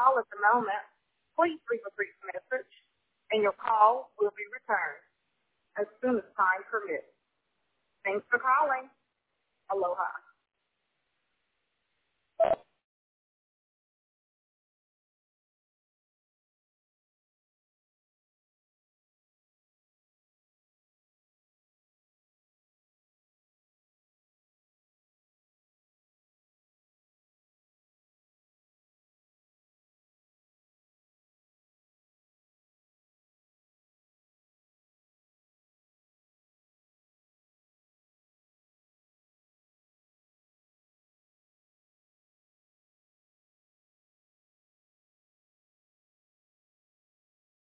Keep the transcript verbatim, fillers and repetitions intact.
call at the moment, please leave a brief message, and your call will be returned as soon as time permits. Thanks for calling. Aloha.